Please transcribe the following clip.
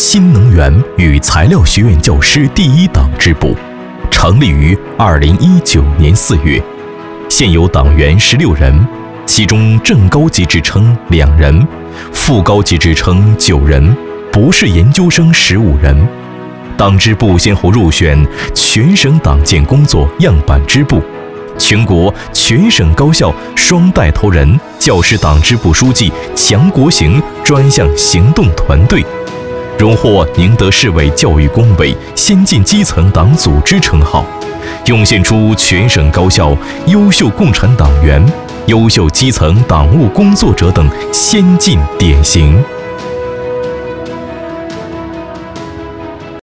新能源与材料学院教师第一党支部，成立于2019年4月，现有党员16人，其中正高级职称2人，副高级职称9人，博士研究生15人。党支部先后入选全省党建工作样板支部、全国全省高校双带头人、教师党支部书记强国行专项行动团队，荣获宁德市委教育工委先进基层党组织称号，涌现出全省高校优秀共产党员、优秀基层党务工作者等先进典型。